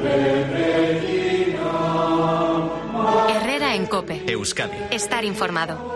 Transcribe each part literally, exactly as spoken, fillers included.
Herrera en COPE. Euskadi. Estar informado.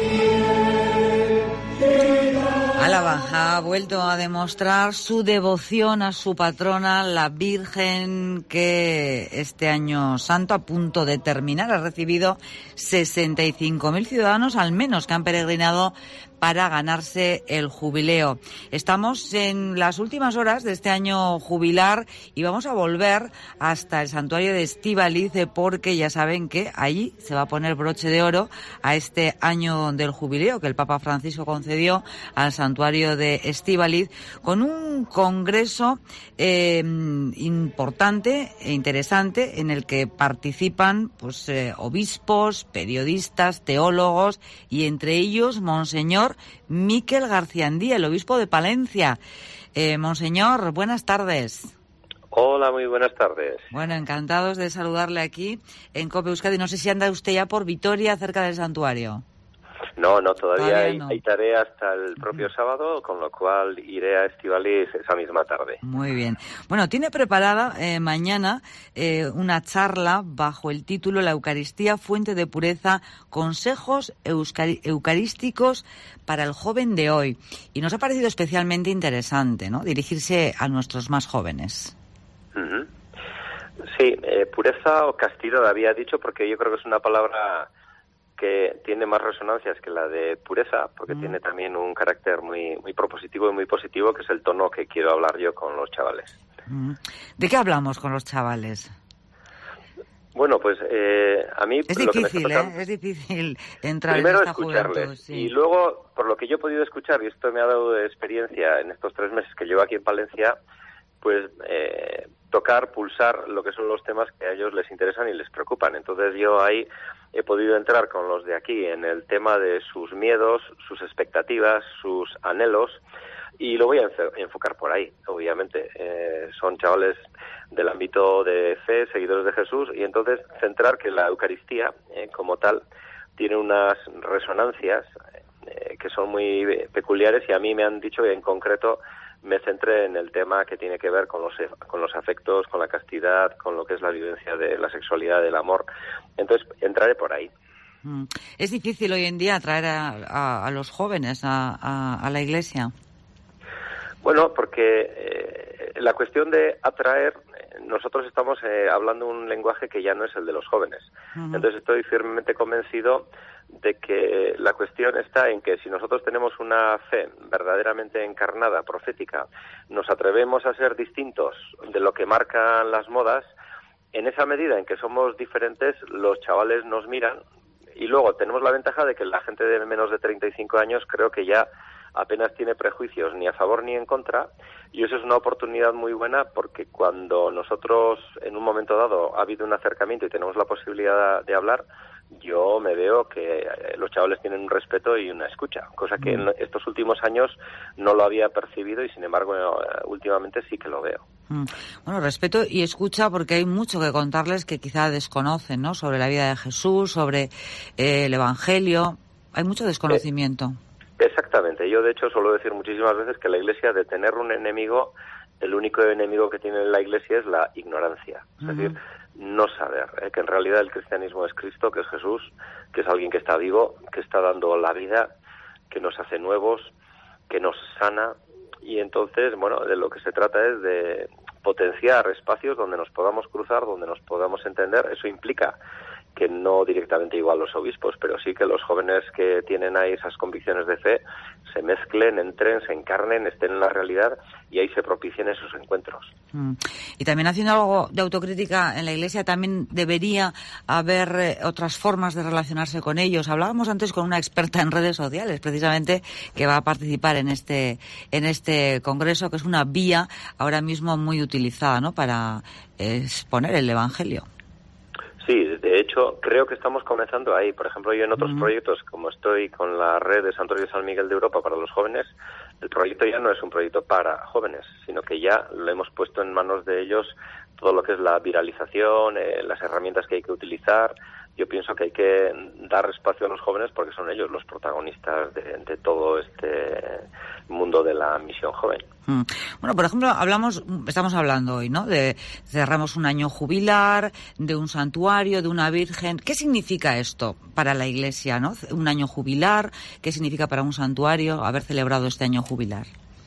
Álava ha vuelto a demostrar su devoción a su patrona, la Virgen, que este año santo, a punto de terminar, ha recibido sesenta y cinco mil ciudadanos al menos que han peregrinado para ganarse el jubileo. Estamos en las últimas horas de este año jubilar y vamos a volver hasta el santuario de Estíbaliz, porque ya saben que allí se va a poner broche de oro a este año del jubileo que el Papa Francisco concedió al santuario de Estíbaliz, con un congreso eh, importante e interesante en el que participan pues eh, obispos, periodistas, teólogos y entre ellos Monseñor Miquel Garciandí, el obispo de Palencia. Eh, Monseñor, buenas tardes. Hola, muy buenas tardes. Bueno, encantados de saludarle aquí en COPE Euskadi. No sé si anda usted ya por Vitoria, cerca del santuario. No, no, todavía, todavía hay, no. hay tarea hasta el propio uh-huh. sábado, con lo cual iré a Estíbaliz esa misma tarde. Muy bien. Bueno, tiene preparada eh, mañana eh, una charla bajo el título La Eucaristía, fuente de pureza, consejos eucari- eucarísticos para el joven de hoy. Y nos ha parecido especialmente interesante, ¿no?, dirigirse a nuestros más jóvenes. Uh-huh. Sí, eh, pureza o castidad había dicho, porque yo creo que es una palabra que tiene más resonancias que la de pureza, porque mm. tiene también un carácter muy muy propositivo y muy positivo, que es el tono que quiero hablar yo con los chavales. Mm. ¿De qué hablamos con los chavales? Bueno, pues eh, a mí... Es lo difícil, que me está ¿eh? Es difícil entrar Primero en esta escucharles, juventud. Sí. Y luego, por lo que yo he podido escuchar, y esto me ha dado de experiencia en estos tres meses que llevo aquí en Palencia, pues eh, tocar, pulsar lo que son los temas que a ellos les interesan y les preocupan. Entonces yo ahí he podido entrar con los de aquí en el tema de sus miedos, sus expectativas, sus anhelos, y lo voy a enfocar por ahí, obviamente. Eh, son chavales del ámbito de fe, seguidores de Jesús, y entonces centrar que la Eucaristía, eh, como tal, tiene unas resonancias eh, que son muy peculiares, y a mí me han dicho que en concreto me centré en el tema que tiene que ver con los con los afectos, con la castidad, con lo que es la vivencia de la sexualidad, del amor. Entonces, entraré por ahí. Es difícil hoy en día atraer a, a, a los jóvenes a, a, a la Iglesia. Bueno, porque eh, la cuestión de atraer, nosotros estamos eh, hablando un lenguaje que ya no es el de los jóvenes. Uh-huh. Entonces estoy firmemente convencido de que la cuestión está en que si nosotros tenemos una fe verdaderamente encarnada, profética, nos atrevemos a ser distintos de lo que marcan las modas, en esa medida en que somos diferentes, los chavales nos miran, y luego tenemos la ventaja de que la gente de menos de treinta y cinco años creo que ya apenas tiene prejuicios ni a favor ni en contra, y eso es una oportunidad muy buena, porque cuando nosotros en un momento dado ha habido un acercamiento y tenemos la posibilidad de hablar, yo me veo que los chavales tienen un respeto y una escucha, cosa que en estos últimos años no lo había percibido, y sin embargo últimamente sí que lo veo. Bueno, respeto y escucha, porque hay mucho que contarles que quizá desconocen, ¿no?, sobre la vida de Jesús, sobre eh, el Evangelio. Hay mucho desconocimiento. Eh, exactamente. Yo, de hecho, suelo decir muchísimas veces que la Iglesia, de tener un enemigo, el único enemigo que tiene la Iglesia es la ignorancia. Es uh-huh. decir, no saber, eh, que en realidad el cristianismo es Cristo, que es Jesús, que es alguien que está vivo, que está dando la vida, que nos hace nuevos, que nos sana, y entonces, bueno, de lo que se trata es de potenciar espacios donde nos podamos cruzar, donde nos podamos entender. Eso implica que no directamente igual los obispos, pero sí que los jóvenes que tienen ahí esas convicciones de fe se mezclen, entren, se encarnen, estén en la realidad, y ahí se propicien esos encuentros. Mm. Y también, haciendo algo de autocrítica en la Iglesia, también debería haber eh, otras formas de relacionarse con ellos. Hablábamos antes con una experta en redes sociales, precisamente, que va a participar en este en este congreso, que es una vía ahora mismo muy utilizada, ¿no?, para eh, exponer el Evangelio. Sí, de hecho, creo que estamos comenzando ahí. Por ejemplo, yo en otros uh-huh. proyectos, como estoy con la red de Santuario de San Miguel de Europa para los jóvenes, el proyecto ya no es un proyecto para jóvenes, sino que ya lo hemos puesto en manos de ellos todo lo que es la viralización, eh, las herramientas que hay que utilizar, yo pienso que hay que dar espacio a los jóvenes porque son ellos los protagonistas de, de todo este mundo de la misión joven. Mm. Bueno, por ejemplo, hablamos, estamos hablando hoy, ¿no? De cerramos un año jubilar, de un santuario, de una virgen. ¿Qué significa esto para la Iglesia, no? Un año jubilar, ¿qué significa para un santuario haber celebrado este año jubilar?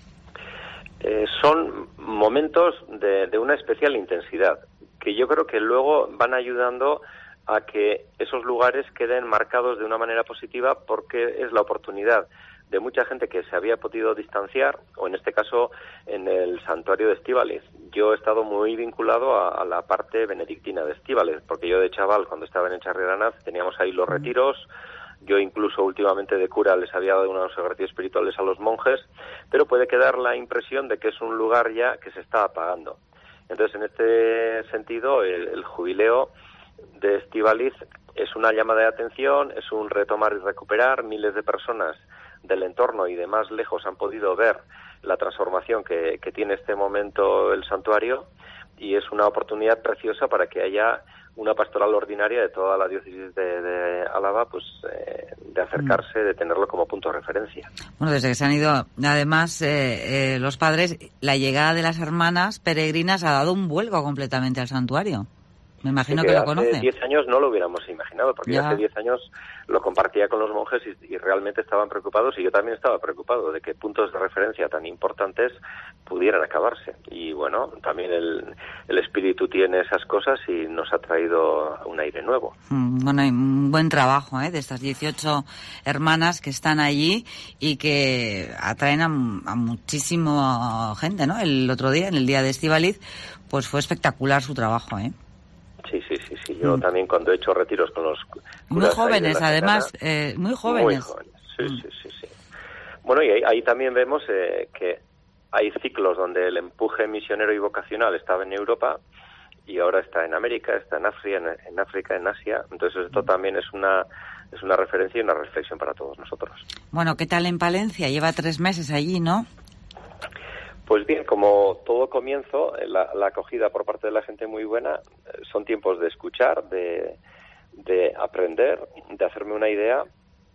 Eh, son momentos de, de una especial intensidad que yo creo que luego van ayudando a que esos lugares queden marcados de una manera positiva, porque es la oportunidad de mucha gente que se había podido distanciar, o en este caso en el santuario de Estíbaliz. Yo he estado muy vinculado a, a la parte benedictina de Estíbaliz, porque yo de chaval, cuando estaba en Echarri Aranaz, teníamos ahí los retiros. Yo incluso últimamente de cura les había dado unos ejercicios espirituales a los monjes, pero puede quedar la impresión de que es un lugar ya que se está apagando. Entonces, en este sentido, el, el jubileo de Estíbaliz es una llamada de atención, es un retomar y recuperar. Miles de personas del entorno y de más lejos han podido ver la transformación que, que tiene este momento el santuario, y es una oportunidad preciosa para que haya una pastoral ordinaria de toda la diócesis de, de Álava, pues eh, de acercarse, de tenerlo como punto de referencia. Bueno, desde que se han ido, además, eh, eh, los padres, la llegada de las hermanas peregrinas ha dado un vuelco completamente al santuario. Me imagino sí, que, que lo conoce. Hace diez años no lo hubiéramos imaginado, porque ya. hace diez años lo compartía con los monjes y, y realmente estaban preocupados, y yo también estaba preocupado de que puntos de referencia tan importantes pudieran acabarse. Y bueno, también el, el espíritu tiene esas cosas y nos ha traído un aire nuevo. Mm, bueno, hay un buen trabajo ¿eh? de estas dieciocho hermanas que están allí y que atraen a, a muchísima gente, ¿no? El otro día, en el día de Estíbaliz, pues fue espectacular su trabajo, ¿eh? Sí, sí, sí, sí. Yo mm. también cuando he hecho retiros con los muy jóvenes, además, eh, muy jóvenes. Muy jóvenes, sí, mm. sí, sí, sí. Bueno, y ahí, ahí también vemos eh, que hay ciclos donde el empuje misionero y vocacional estaba en Europa y ahora está en América, está en África, en, en África, en Asia. Entonces esto también es una es una referencia y una reflexión para todos nosotros. Bueno, ¿qué tal en Palencia? Lleva tres meses allí, ¿no? Pues bien, como todo comienzo, la, la acogida por parte de la gente muy buena. Son tiempos de escuchar, de, de aprender, de hacerme una idea,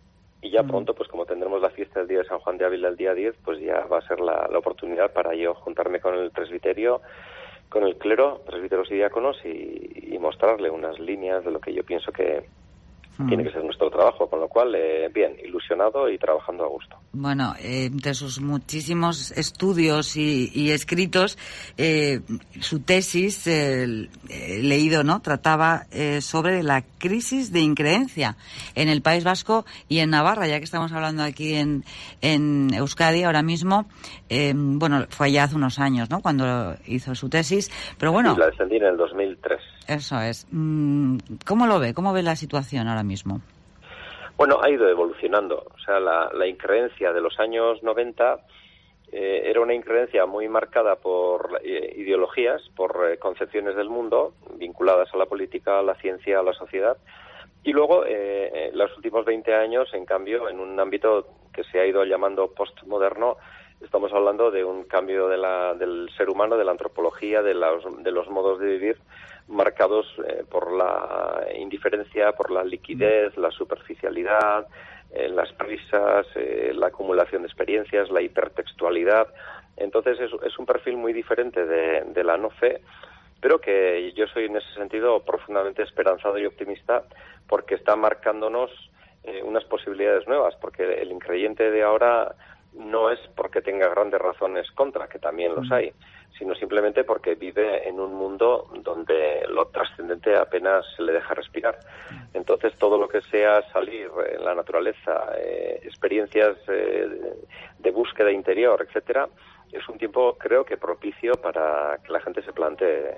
y ya pronto, pues como tendremos la fiesta del día de San Juan de Ávila el día diez, pues ya va a ser la, la oportunidad para yo juntarme con el presbiterio, con el clero, presbíteros y diáconos, y, y mostrarle unas líneas de lo que yo pienso que tiene que ser nuestro trabajo, con lo cual, eh, bien, ilusionado y trabajando a gusto. Bueno, eh, entre sus muchísimos estudios y, y escritos, eh, su tesis, eh, he leído, ¿no?, trataba eh, sobre la crisis de increencia en el País Vasco y en Navarra, ya que estamos hablando aquí en, en Euskadi ahora mismo. Eh, bueno, fue ya hace unos años, ¿no?, cuando hizo su tesis, pero bueno... Sí, la defendí en el dos mil tres. Eso es. ¿Cómo lo ve? ¿Cómo ve la situación ahora mismo? Bueno, ha ido evolucionando. O sea, la, la increencia de los años noventa eh, era una increencia muy marcada por eh, ideologías, por eh, concepciones del mundo vinculadas a la política, a la ciencia, a la sociedad. Y luego, eh, los últimos veinte años, en cambio, en un ámbito que se ha ido llamando postmoderno, estamos hablando de un cambio de la, del ser humano, de la antropología, de los, de los modos de vivir, marcados eh, por la indiferencia, por la liquidez, la superficialidad, eh, las prisas, eh, la acumulación de experiencias, la hipertextualidad. Entonces es, es un perfil muy diferente de, de la no fe, pero que yo soy en ese sentido profundamente esperanzado y optimista, porque está marcándonos eh, unas posibilidades nuevas, porque el increyente de ahora no es porque tenga grandes razones contra, que también los hay, sino simplemente porque vive en un mundo donde lo trascendente apenas se le deja respirar. Entonces, todo lo que sea salir en la naturaleza, eh, experiencias eh, de, de búsqueda interior, etcétera, es un tiempo, creo que propicio para que la gente se plantee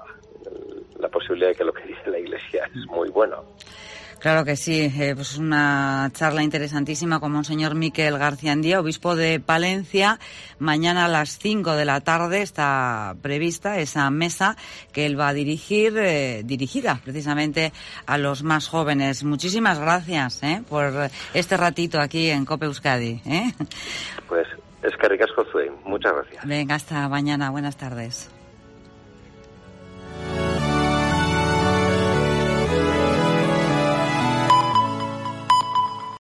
la posibilidad de que lo que dice la Iglesia es muy bueno. Claro que sí, eh, pues una charla interesantísima con Monseñor Miquel García Andía, obispo de Palencia. Mañana a las cinco de la tarde está prevista esa mesa que él va a dirigir, eh, dirigida precisamente a los más jóvenes. Muchísimas gracias eh, por este ratito aquí en COPE Euskadi. ¿eh? Pues es que ricasco, muchas gracias. Venga, hasta mañana, buenas tardes.